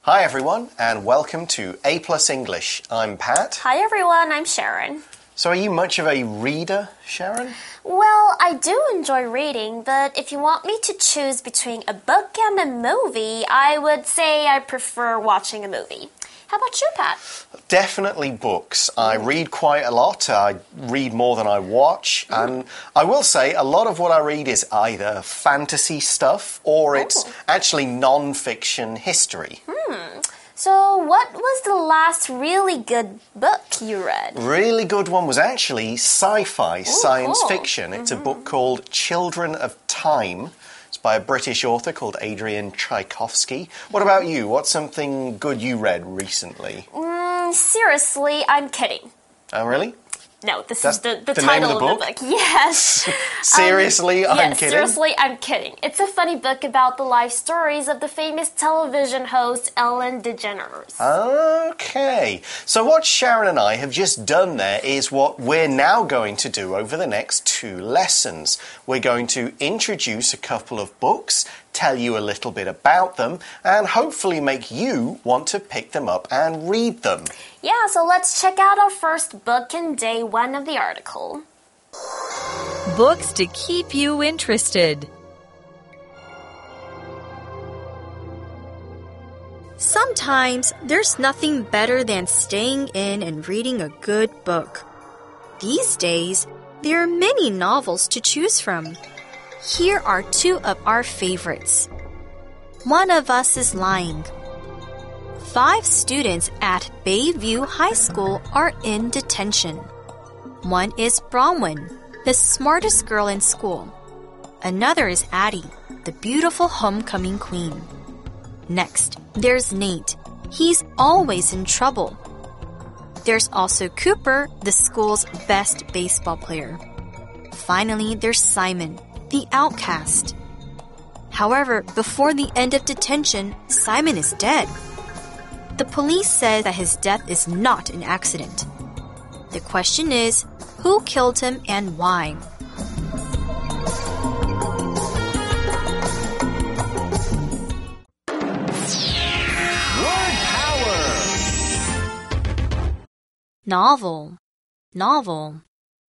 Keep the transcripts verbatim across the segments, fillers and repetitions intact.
Hi everyone, and welcome to A Plus English. I'm Pat. Hi everyone, I'm Sharon. So are you much of a reader, Sharon? Well, I do enjoy reading, but if you want me to choose between a book and a movie, I would say I prefer watching a movie. How about you, Pat? Definitely books. I read quite a lot. I read more than I watch. Mm. And I will say a lot of what I read is either fantasy stuff or oh. it's actually non-fiction history. Hmm. So what was the last really good book you read? Really good one was actually sci-fi, science cool. fiction. It's mm-hmm. a book called Children of Time. It's by a British author called Adrian Tchaikovsky. What about you? What's something good you read recently? Mm, seriously, I'm kidding. Oh, really? No, this That's is the, the, the title name of the book? of the book. Yes. Seriously, um, I'm yes, kidding? Seriously, I'm kidding. It's a funny book about the life stories of the famous television host Ellen DeGeneres. Okay. So what Sharon and I have just done there is what we're now going to do over the next two lessons. We're going to introduce a couple of books, tell you a little bit about them, and hopefully make you want to pick them up and read them. Yeah, so let's check out our first book in day one of the article. Books to keep you interested. Sometimes there's nothing better than staying in and reading a good book. These days, there are many novels to choose from. Here are two of our favorites. One of Us is Lying. Five students at Bayview High School are in detention. One is Bronwyn, the smartest girl in school. Another is Addie, the beautiful homecoming queen. Next, there's Nate. He's always in trouble. There's also Cooper, the school's best baseball player. Finally, there's Simon, the outcast. However, before the end of detention, Simon is dead. The police said that his death is not an accident. The question is, who killed him and why? Word power! Novel, novel.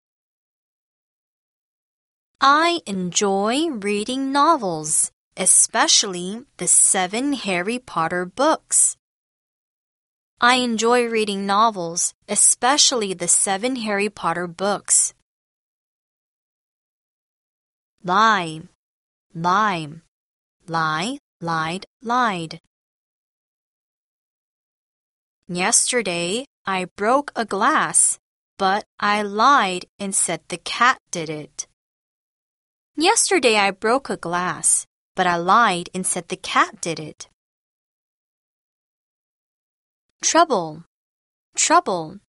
I enjoy reading novels, especially the seven Harry Potter books. I enjoy reading novels, especially the seven Harry Potter books. Lie, lie, lie, lied, lied. Yesterday, I broke a glass, but I lied and said the cat did it. Yesterday, I broke a glass, but I lied and said the cat did it. Trouble, trouble.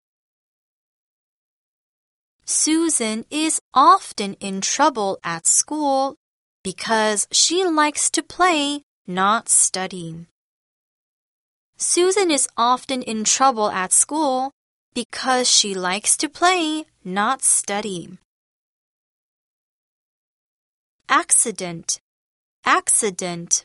Susan is often in trouble at school because she likes to play, not study. Susan is often in trouble at school because she likes to play, not study. Accident, accident.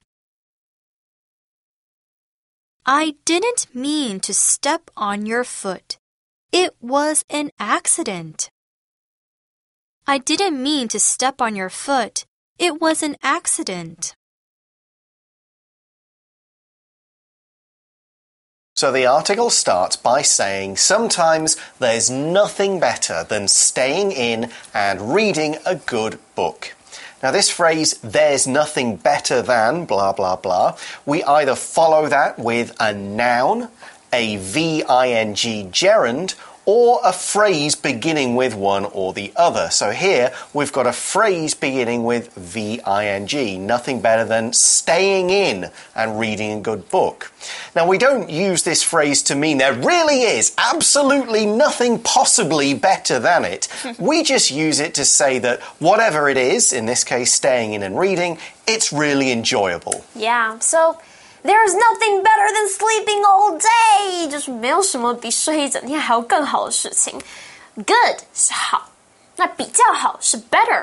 I didn't mean to step on your foot. It was an accident. I didn't mean to step on your foot. It was an accident. So the article starts by saying sometimes there's nothing better than staying in and reading a good book. Now this phrase, there's nothing better than, blah, blah, blah, we either follow that with a noun, a V I N G gerund, or a phrase beginning with one or the other. So here we've got a phrase beginning with V I N G, nothing better than staying in and reading a good book. Now we don't use this phrase to mean there really is absolutely nothing possibly better than it. We just use it to say that whatever it is, in this case staying in and reading, it's really enjoyable. Yeah, so there's nothing better than sleeping all day. 就是没有什么比睡一整天还要更好的事情。Good 是好，那比较好是 better。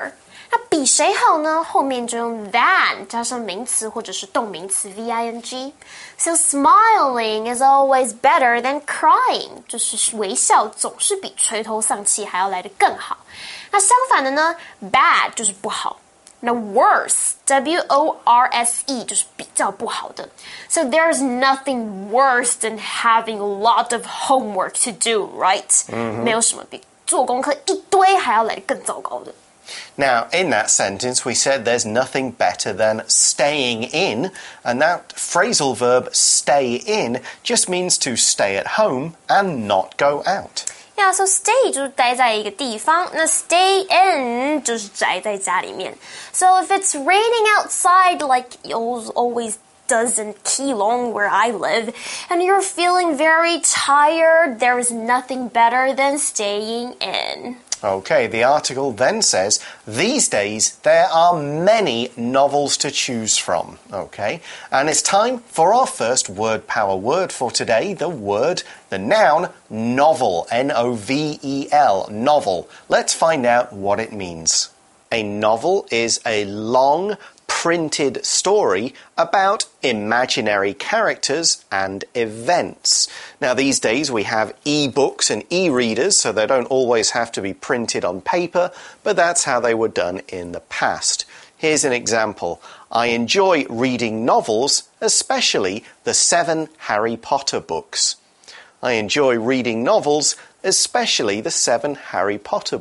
那比谁好呢？后面就用 than 加上名词或者是动名词 V-I-N-G。So smiling is always better than crying， 就是微笑总是比垂头丧气还要来得更好。那相反的呢 ，bad 就是不好。那 worse, W O R S E 就是比较不好的。So there's nothing worse than having a lot of homework to do, right? Mm-hmm. 没有什么比做功课一堆还要来得更糟糕的。 Now, in that sentence, we said there's nothing better than staying in, and that phrasal verb stay in just means to stay at home and not go out.Yeah, so stay 就是待在一个地方，那 stay in 就是宅在家里面。So if it's raining outside like it always does in Keelung where I live, and you're feeling very tired, there is nothing better than staying in. Okay, the article then says, these days there are many novels to choose from. Okay, and it's time for our first word power word for today, the word, the noun, novel, N O V E L, novel. Let's find out what it means. A novel is a long, printed story about imaginary characters and events. Now, these days we have e-books and e-readers, so they don't always have to be printed on paper, but that's how they were done in the past. Here's an example. I enjoy reading novels, especially the seven Harry Potter books. I enjoy reading novels, especially the seven Harry Potter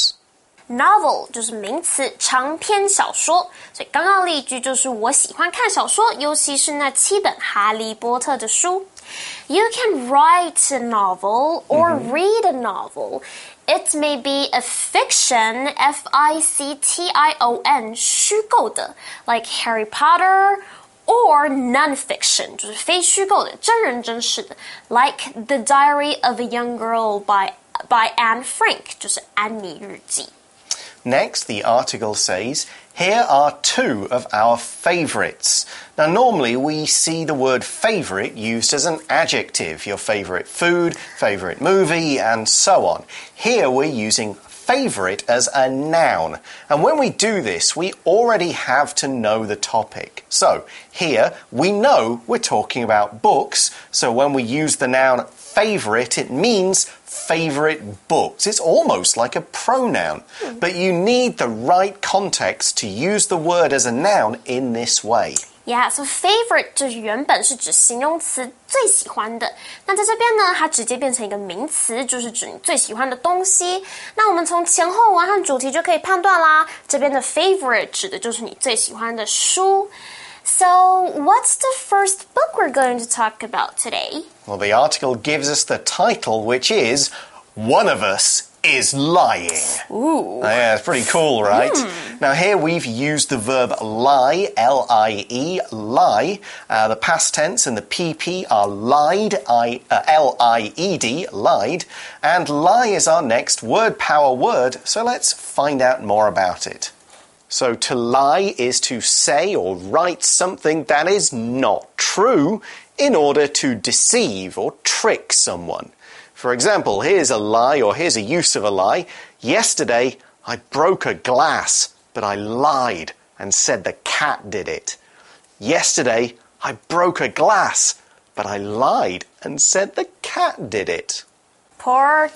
books.Novel 就是名词，长篇小说。所以刚刚的例句就是我喜欢看小说，尤其是那七本哈利波特的书。You can write a novel or mm-hmm. read a novel. It may be a fiction, F I C T I O N, 虚构的 like Harry Potter, or non-fiction, 就是非虚构的，真人真事的 like The Diary of a Young Girl by, by Anne Frank, 就是安妮日记。Next, the article says, here are two of our favourites. Now, normally we see the word favourite used as an adjective, your favourite food, favourite movie, and so on. Here we're using favourite as a noun. And when we do this, we already have to know the topic. So, here we know we're talking about books, so when we use the noun favourite, it means favourite books. It's almost like a pronoun, mm. but you need the right context to use the word as a noun in this way. Yeah, so favorite 就是原本是指形容词最喜欢的，那在这边呢，它直接变成一个名词，就是指你最喜欢的东西。那我们从前后文和主题就可以判断啦，这边的 favorite 指的就是你最喜欢的书。So, what's the first book we're going to talk about today? Well, the article gives us the title, which is One of Us is Lying. Ooh. Yeah, it's pretty cool, right? Mm. Now, here we've used the verb lie, L I E, lie. Uh, the past tense and the P P are lied, I, uh, L I E D, lied. And lie is our next word power word, so let's find out more about it.So to lie is to say or write something that is not true in order to deceive or trick someone. For example, here's a lie or here's a use of a lie. Yesterday, I broke a glass, but I lied and said the cat did it. Yesterday, I broke a glass, but I lied and said the cat did it. Poor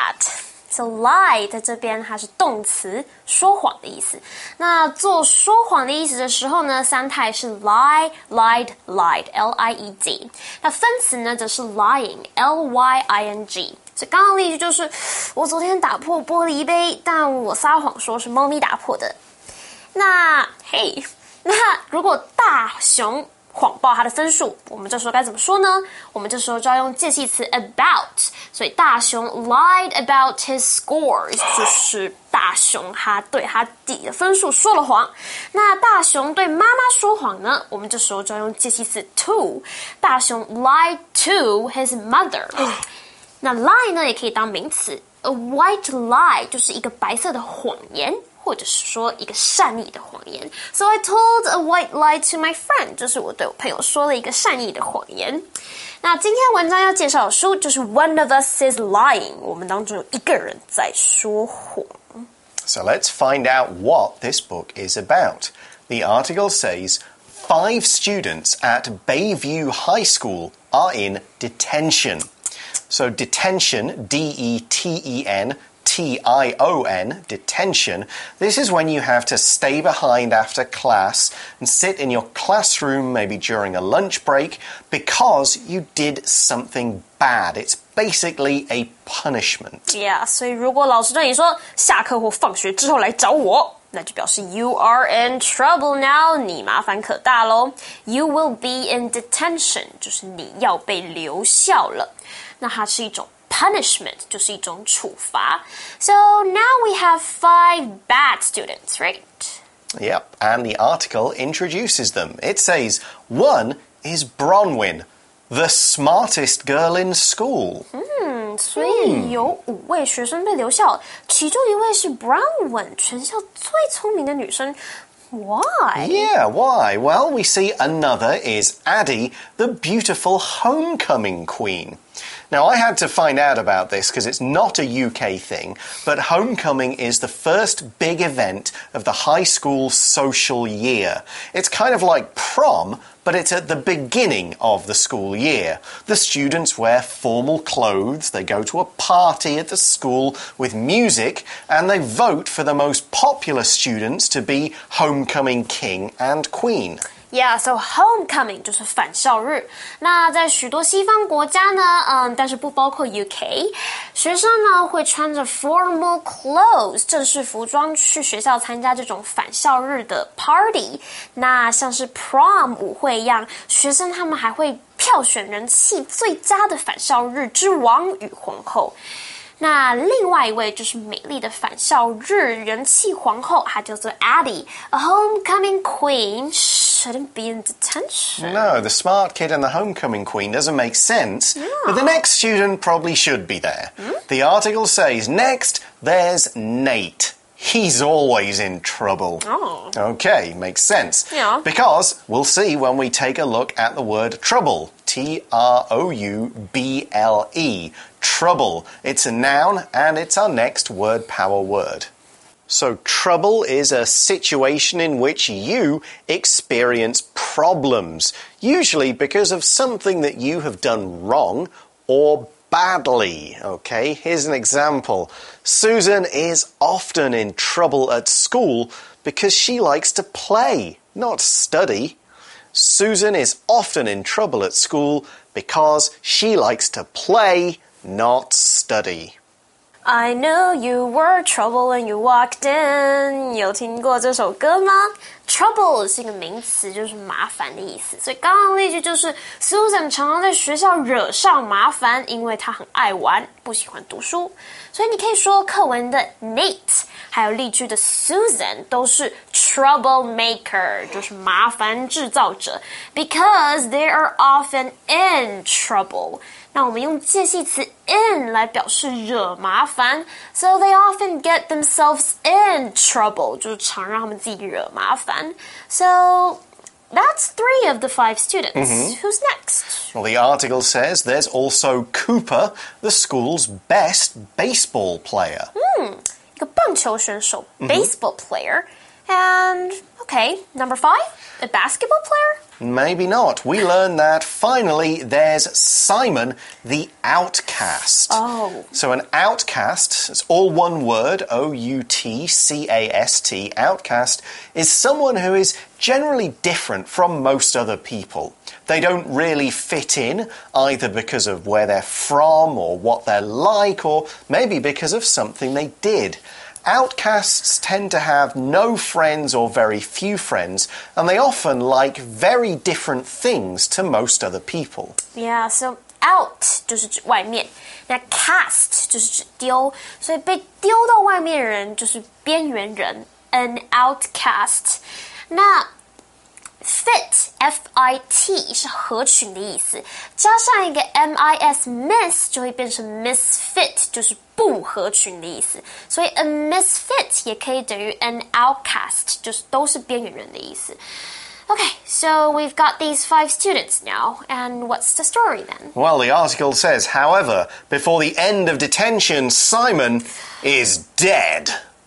cat.So lie 在这边它是动词，说谎的意思。那做说谎的意思的时候呢，三态是 lie, lied, lied, L I E D。那分词呢则是 lying, L Y I N G。所以刚刚例句就是我昨天打破玻璃杯，但我撒谎说是猫咪打破的。那嘿，那如果大熊谎报他的分数，我们这时候该怎么说呢？我们这时候就要用介系词 about， 所以大熊 lied about his scores， 就是大熊他对他弟的分数说了谎。那大熊对妈妈说谎呢？我们这时候就要用介系词 to， 大熊 lied to his mother。那 lie 呢也可以当名词 ，a white lie 就是一个白色的谎言。或者是说一个善意的谎言 So I told a white lie to my friend 就是我对我朋友说了一个善意的谎言。那今天文章要介绍的书就是 One of Us is Lying 我们当中有一个人在说谎。 So let's find out what this book is about. The article says, five students at Bayview High School are in detention. So detention, D E T E N, T I O N, detention. This is when you have to stay behind after class and sit in your classroom maybe during a lunch break because you did something bad. It's basically a punishment. Yeah, 所以如果老师对你说下课或放学之后来找我，那就表示 you are in trouble now， 你麻烦可大咯。You will be in detention， 就是你要被留校了。那它是一种punishment 就是一种处罚。So now we have five bad students, right? Yep, and the article introduces them. It says, one is Bronwyn, the smartest girl in school. 嗯，所以有五位学生被留校，其中一位是 Bronwyn， 全校最聪明的女生。Why? Yeah, why? Well, we see another is Addie, the beautiful homecoming queen. Now, I had to find out about this because it's not a U K thing, but homecoming is the first big event of the high school social year. It's kind of like prom, but it's at the beginning of the school year. The students wear formal clothes, they go to a party at the school with music, and they vote for the most popular students to be homecoming king and queen. Yeah, so homecoming 就是返校日。那在许多西方国家呢，嗯，但是不包括 U K， 学生呢会穿着 formal clothes 正式服装去学校参加这种返校日的 party。那像是 prom 舞会一样，学生他们还会票选人气最佳的返校日之王与皇后。那另外一位就是美丽的返校日人气皇后，她叫做 Addie, a homecoming queen shouldn't be in detention. No, the smart kid and the homecoming queen doesn't make sense, yeah. But the next student probably should be there. Hmm? The article says, next, there's Nate. He's always in trouble. Oh. Okay, makes sense. Yeah. Because we'll see when we take a look at the word trouble. T R O U B L E. Trouble. It's a noun and it's our next word power word. So trouble is a situation in which you experience problems, usually because of something that you have done wrong or badly. Okay, here's an example. Susan is often in trouble at school because she likes to play, not study. Susan is often in trouble at school because she likes to play, not study. I know you were trouble when you walked in. 有听过这首歌吗？ Trouble 是一个名词，就是麻烦的意思。所以刚刚那句就是 Susan 常常在学校惹上麻烦，因为她很爱玩，不喜欢读书。所以你可以说课文的 Nate 还有例句的 Susan 都是 troublemaker， 就是麻烦制造者 because they are often in trouble。那我们用介系词 in 来表示惹麻烦 ，so they often get themselves in trouble， 就是常让他们自己惹麻烦。So that's three of the five students. Mm-hmm. Who's next? Well, the article says there's also Cooper, the school's best baseball player. 嗯，一个棒球选手 baseball player. And, okay, number five, a basketball player? Maybe not. We learn that finally there's Simon, the outcast. Oh. So an outcast, it's all one word, O U T C A S T, outcast, is someone who is generally different from most other people. They don't really fit in, either because of where they're from or what they're like, or maybe because of something they did. Outcasts tend to have no friends or very few friends, and they often like very different things to most other people. Yeah, so out 就是指外面，那 cast 就是指丢，所以被丢到外面的人就是边缘人 ，an outcast。那Fit, F I T 是合群的意思，加上一个 M I S, miss 就会变成 misfit， 就是不合群的意思。所以 a misfit 也可以等于 an outcast， 就是都是边缘人的意思。Okay, so we've got these five students now, and what's the story then? Well, the article says, however, before the end of detention, Simon is dead.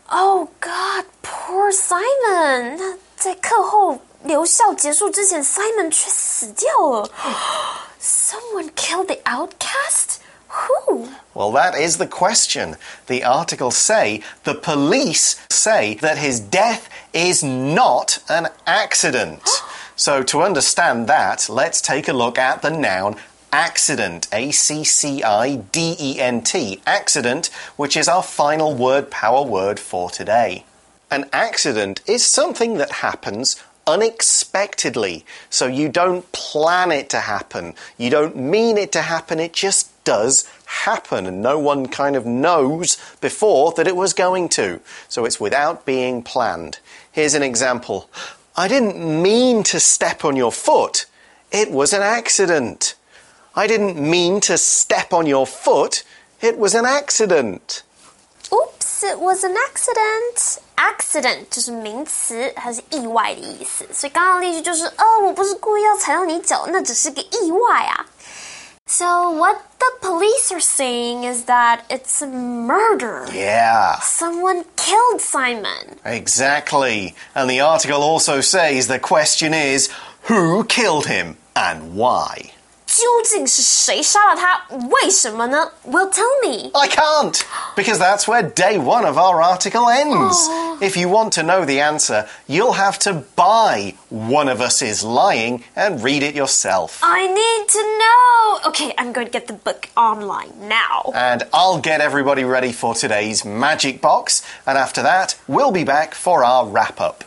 Oh God, poor Simon. 那在课后留校结束之前 ，Simon 却死掉了。Someone killed the outcast? Who? Well, that is the question. The articles say the police say that his death is not an accident. So to understand that, let's take a look at the noun accident. A C C I D E N T. Accident, which is our final word power word for today. An accident is something that happens unexpectedly. So you don't plan it to happen. You don't mean it to happen. It just does happen, and no one kind of knows before that it was going to. So it's without being planned. Here's an example. I didn't mean to step on your foot. It was an accident. I didn't mean to step on your foot. It was an accident. Oops, it was an accident. Accident 就是名词，它是意外的意思。所以刚刚例句就是，哦，我不是故意要踩到你脚，那只是个意外啊。So what the police are saying is that it's a murder. Yeah. Someone killed Simon. Exactly. And the article also says the question is, who killed him and why? 究竟是谁杀了他？为什么呢？ Well, tell me. I can't, because that's where day one of our article ends. Oh. If you want to know the answer, you'll have to buy One of Us is Lying and read it yourself. I need to know. Okay, I'm going to get the book online now. And I'll get everybody ready for today's magic box. And after that, we'll be back for our wrap-up.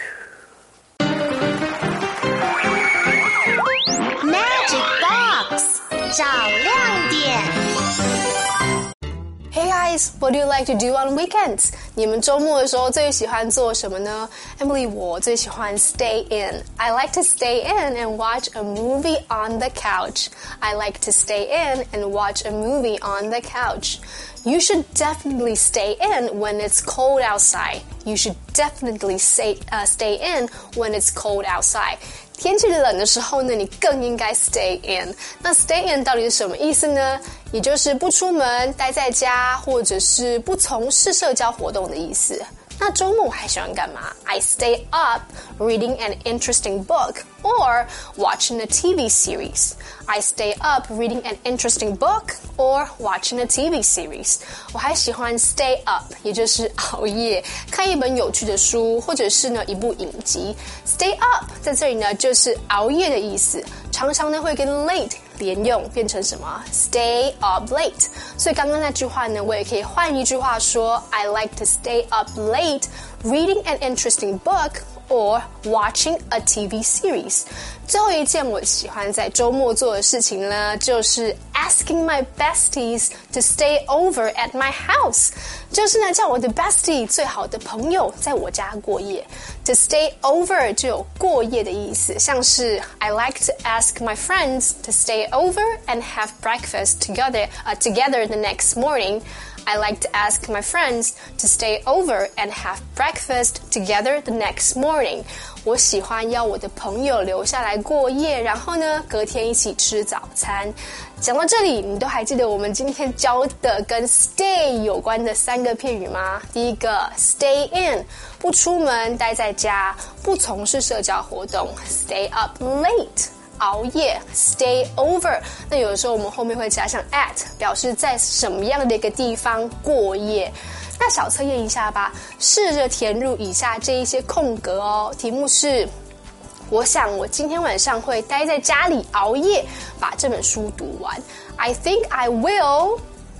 Hey guys, what do you like to do on weekends? 你们周末的时候最喜欢做什么呢 Emily, 我最喜欢 stay in. I like to stay in and watch a movie on the couch. I like to stay in and watch a movie on the couch. You should definitely stay in when it's cold outside. You should definitely stay, uh, stay in when it's cold outside. 天气冷的时候呢，你更应该 stay in. 那 stay in 到底是什么意思呢？也就是不出门，待在家，或者是不从事社交活动的意思。那周末我还喜欢干嘛 I stay up reading an interesting book or watching a T V series. I stay up reading an interesting book or watching a T V series. 我还喜欢 stay up, 也就是熬夜，看一本有趣的书，或者是呢一部影集。Stay up 在这里呢就是熬夜的意思，常常呢会跟 late 连用，变成什么 stay up late. 所以刚刚那句话呢，我也可以换一句话说 I like to stay up late reading an interesting book or watching a T V series. 最后一件我喜欢在周末做的事情呢，就是 asking my besties to stay over at my house. 就是呢叫我的 bestie 最好的朋友在我家过夜。To stay over 就有过夜的意思，像是 I like to ask my friends to stay over and have breakfast together, uh, together the next morning. I like to ask my friends to stay over and have breakfast together the next morning. 我喜欢邀我的朋友留下来过夜，然后呢，隔天一起吃早餐。讲到这里，你都还记得我们今天教的跟 stay 有关的三个片语吗？第一个 stay in， 不出门，待在家，不从事社交活动 ，stay up late。熬夜 stay over， 那有的时候我们后面会加上 at， 表示在什么样的一个地方过夜。那小测验一下吧，试着填入以下这一些空格哦。题目是，我想我今天晚上会待在家里熬夜，把这本书读完。I think I will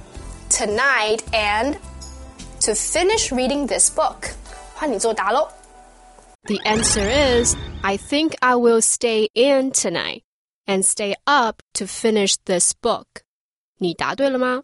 tonight and to finish reading this book。换你作答咯。 The answer is, I think I will stay in tonight and stay up to finish this book. 你答对了吗？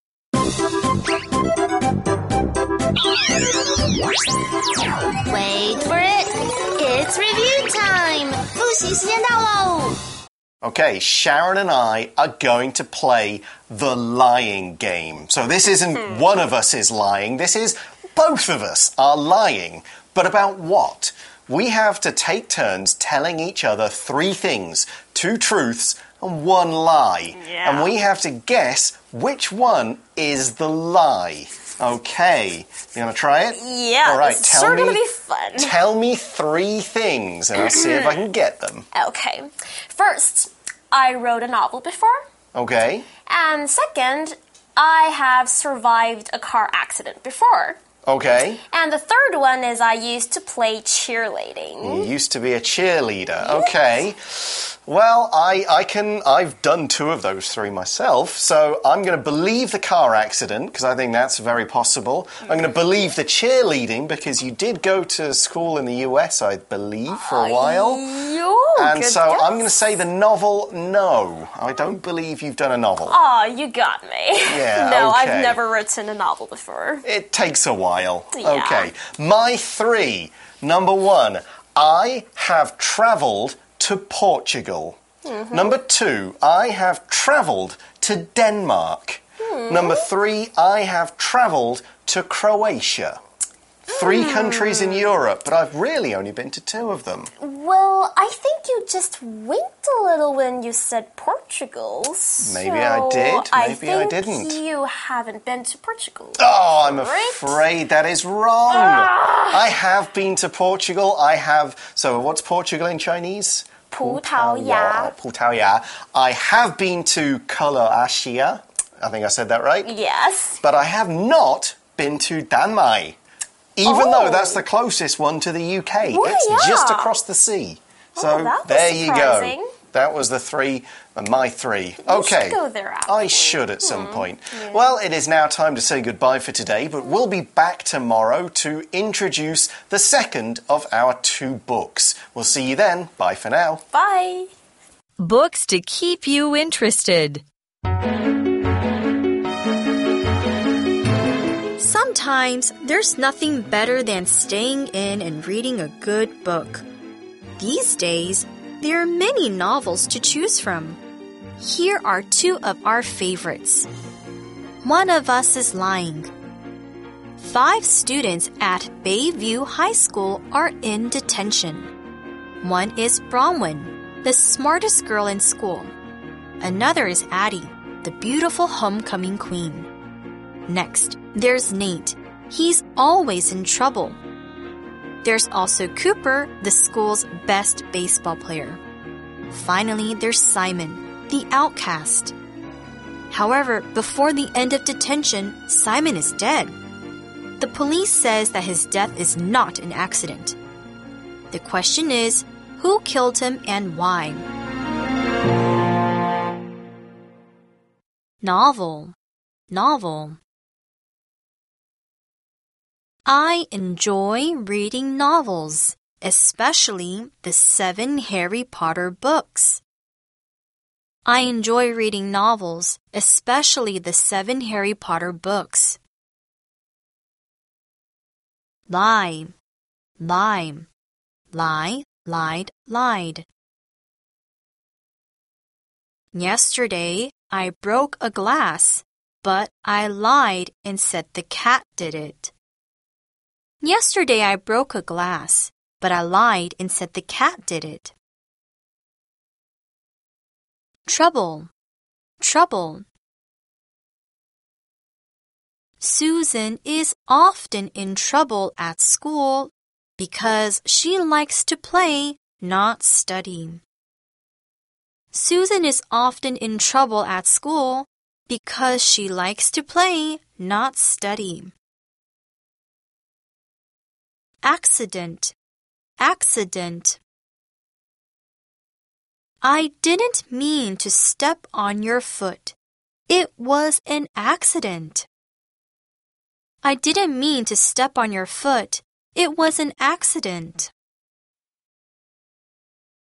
Wait for it. It's review time. 复习时间到喽。 Okay, Sharon and I are going to play the lying game. So this isn't hmm. one of us is lying. This is both of us are lying. But about what? We have to take turns telling each other three things, two truths and one lie. Yeah. And we have to guess which one is the lie. Okay. You want to try it? Yeah, All right, it's tell sure me, gonna be fun. Tell me three things, and I'll see if I can get them. Okay. First, I wrote a novel before. Okay. And second, I have survived a car accident before. Okay. And the third one is I used to play cheerleading. You used to be a cheerleader. Okay. Well, I, I can, I've done two of those three myself, so I'm going to believe the car accident, because I think that's very possible. I'm going to believe the cheerleading, because you did go to school in the U S, I believe, for a while. Yo, and good so guess. I'm going to say the novel, no. I don't believe you've done a novel. Oh, you got me. Yeah, no, okay. I've never written a novel before. It takes a while. Yeah. Okay. My three. Number one, I have travelled to Portugal. Mm-hmm. Number two, I have travelled to Denmark. Mm. Number three, I have travelled to Croatia. Three mm. countries in Europe, but I've really only been to two of them. Well, I think you just winked a little when you said Portugal. Maybe so I did, maybe I, I think didn't. You haven't been to Portugal. Oh, I'm right? afraid that is wrong. Ah. I have been to Portugal. I have. So, what's Portugal in Chinese? 葡萄牙. 葡萄牙. I have been to Croatia. I think I said that right. Yes. But I have not been to Danmai. Even oh. though that's the closest one to the U K. Oh, it's yeah. just across the sea. So oh, that was there you surprising. go. That was the three, uh, my three. You okay. should go there after. I should at some hmm. point. Yeah. Well, it is now time to say goodbye for today, but we'll be back tomorrow to introduce the second of our two books. We'll see you then. Bye for now. Bye. Books to keep you interested. Sometimes there's nothing better than staying in and reading a good book. These days, there are many novels to choose from. Here are two of our favorites. One of Us is Lying. Five students at Bayview High School are in detention. One is Bronwyn, the smartest girl in school. Another is Addie, the beautiful homecoming queen. Next, there's Nate. He's always in trouble. There's also Cooper, the school's best baseball player. Finally, there's Simon, the outcast. However, before the end of detention, Simon is dead. The police says that his death is not an accident. The question is, who killed him and why? Novel, novel. I enjoy reading novels, especially the seven Harry Potter books. I enjoy reading novels, especially the seven Harry Potter books. Lie, lie, lie, lied, lied. Yesterday, I broke a glass, but I lied and said the cat did it. Yesterday I broke a glass, but I lied and said the cat did it. Trouble, trouble. Susan is often in trouble at school because she likes to play, not study. Susan is often in trouble at school because she likes to play, not study. Accident, accident. I didn't mean to step on your foot. It was an accident. I didn't mean to step on your foot. It was an accident.